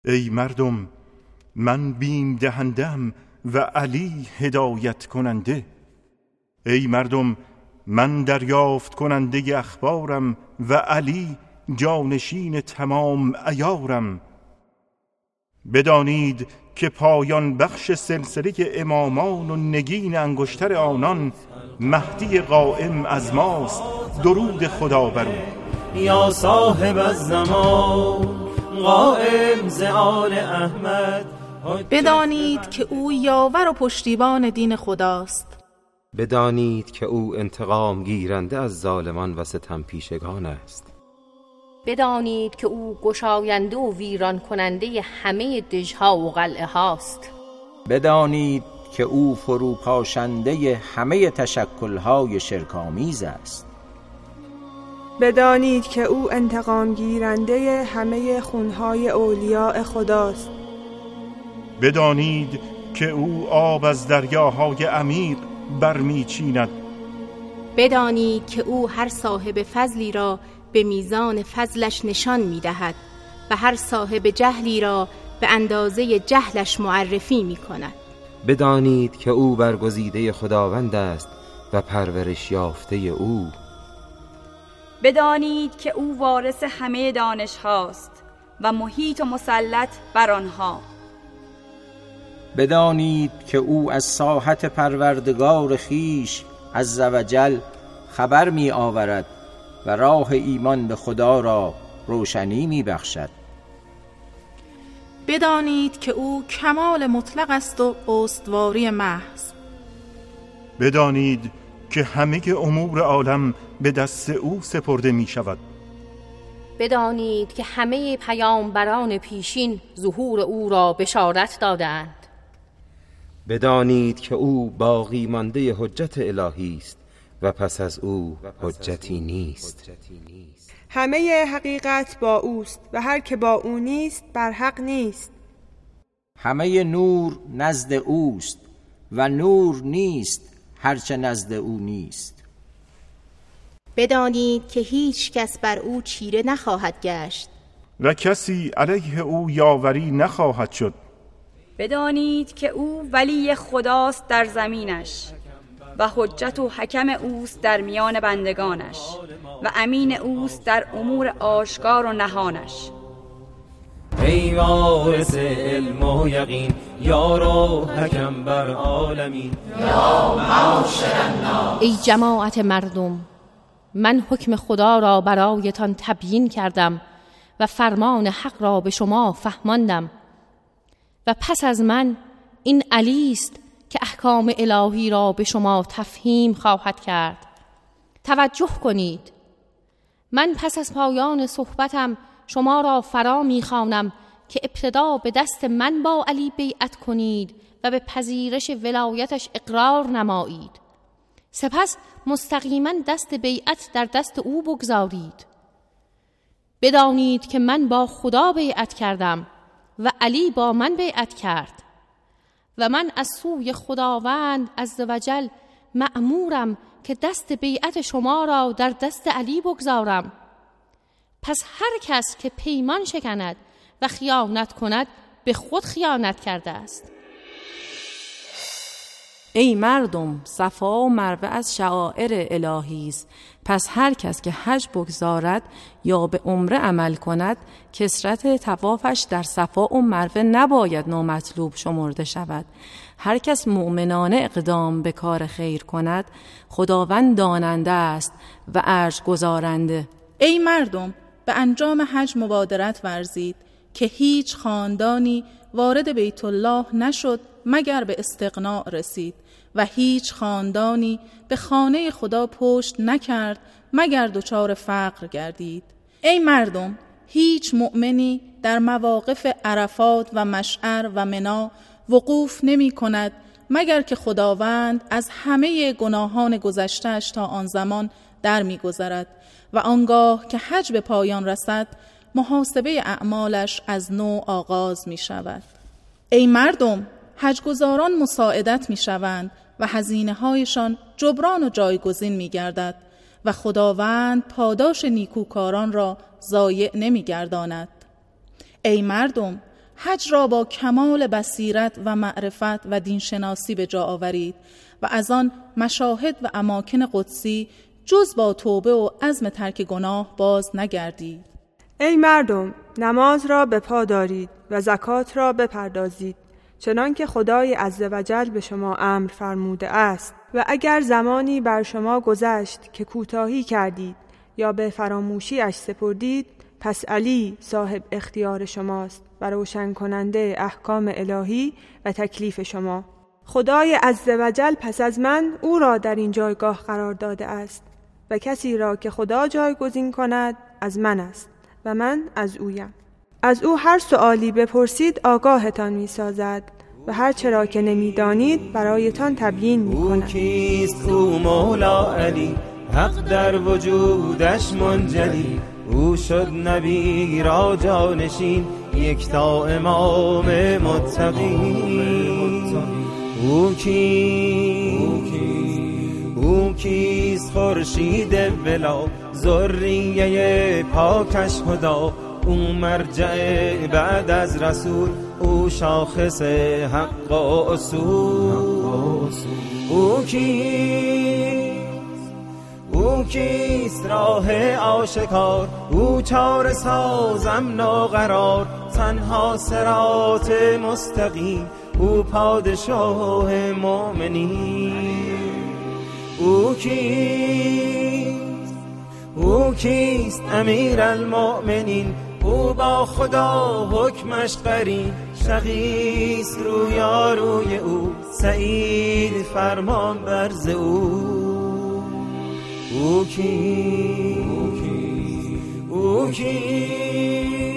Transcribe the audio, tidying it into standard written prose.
ای مردم، من بیم دهندم و علی هدایت کننده. ای مردم، من دریافت کننده اخبارم و علی جانشین تمام عیارم. بدانید که پایان بخش سلسله امامان و نگین انگشتر آنان مهدی قائم از ماست. درود خدا بر او. یا صاحب الزمان قائم ز آل احمد. بدانید که او یاور و پشتیبان دین خداست. بدانید که او انتقام گیرنده از ظالمان و ستم پیشگان است. بدانید که او گشاینده و ویران کننده همه دژها و قلعه هاست. بدانید که او فروپاشنده همه تشکل‌های شرک‌آمیز است. بدانید که او انتقام گیرنده همه خونهای اولیاء خداست. بدانید که او آب از دریاهای عمیق برمیچیند. بدانید که او هر صاحب فضلی را به میزان فضلش نشان می‌دهد و هر صاحب جهلی را به اندازه جهلش معرفی می‌کند. بدانید که او برگزیده خداوند است و پرورش یافته او. بدانید که او وارث همه دانش هاست و محیط و مسلط بر آنها. بدانید که او از ساحت پروردگار خیش عز و جل خبر می آورد و راه ایمان به خدا را روشنی می بخشد. بدانید که او کمال مطلق است و استواری محض. بدانید که همه امور عالم به دست او سپرده می شود. بدانید که همه پیامبران پیشین ظهور او را بشارت دادند. بدانید که او باقی مانده حجت الهی است و پس از او حجتی نیست. همه حقیقت با اوست و هر که با او نیست بر حق نیست. همه نور نزد اوست و نور نیست هرچه نزد او نیست. بدانید که هیچ کس بر او چیره نخواهد گشت و کسی علیه او یاوری نخواهد شد. بدانید که او ولی خداست در زمینش و حجت و حکم اوست در میان بندگانش و امین اوست در امور آشکار و نهانش. ای وارث علم و یقین، یار و حکم بر عالمین. یا معاشر الناس، ای جماعت مردم، من حکم خدا را برایتان تبیین کردم و فرمان حق را به شما فهماندم و پس از من این علی است که احکام الهی را به شما تفهیم خواهد کرد. توجه کنید، من پس از پایان صحبتم شما را فرا می‌خوانم که ابتدا به دست من با علی بیعت کنید و به پذیرش ولایتش اقرار نمایید. سپس مستقیما دست بیعت در دست او بگذارید. بدانید که من با خدا بیعت کردم و علی با من بیعت کرد و من از سوی خداوند عزوجل مأمورم که دست بیعت شما را در دست علی بگذارم. پس هر کس که پیمان شکند و خیانت کند به خود خیانت کرده است. ای مردم، صفا و مروه از شعائر الهی است. پس هر کس که حج بگذارد یا به عمره عمل کند، کثرت طوافش در صفا و مروه نباید نامطلوب شمرده شود. هر کس مؤمنانه اقدام به کار خیر کند، خداوند داننده است و ارج گزارنده. ای مردم، به انجام حج مبادرت ورزید که هیچ خاندانی وارد بیت الله نشد مگر به استغناء رسید و هیچ خاندانی به خانه خدا پشت نکرد مگر دچار فقر گردید. ای مردم، هیچ مؤمنی در مواقف عرفات و مشعر و منا وقوف نمی کند مگر که خداوند از همه گناهان گذشته‌اش تا آن زمان در می گذرد و آنگاه که حج به پایان رسد محاسبه اعمالش از نو آغاز می شود. ای مردم، حجگزاران مساعدت می شوند و هزینه هایشان جبران و جایگزین می گردد و خداوند پاداش نیکوکاران را ضایع نمی گرداند. ای مردم، حج را با کمال بصیرت و معرفت و دینشناسی به جا آورید و از آن مشاهد و اماکن قدسی جز با توبه و عزم ترک گناه باز نگردید. ای مردم، نماز را به پا دارید و زکات را بپردازید، چنان که خدای عزوجل به شما امر فرموده است. و اگر زمانی بر شما گذشت که کوتاهی کردید یا به فراموشی اش سپردید، پس علی صاحب اختیار شماست و روشن کننده احکام الهی و تکلیف شما. خدای عزوجل پس از من او را در این جایگاه قرار داده است و کسی را که خدا جایگزین کند از من است و من از اویم. از او هر سؤالی بپرسید آگاهتان می سازد و هر چرا که نمی دانید برایتان تبیین می کند. او کیست؟ او مولا علی، حق در وجودش منجلی. او شد نبی را جانشین، یکتا امام متقین. او کیست؟ خورشید ولا، ذریه پاکش خدا. او مرجع بعد از رسول، او شاخص حق و اصول. او کیست؟ راه آشکار، او چاره سازم ناقرار. تنها صراط مستقیم، او پادشاه مؤمنین. او کیست؟ امیر المؤمنین، او با خدا حکمش قرین. شقیست رویاروی او، سعید فرمان برز او. او کیست؟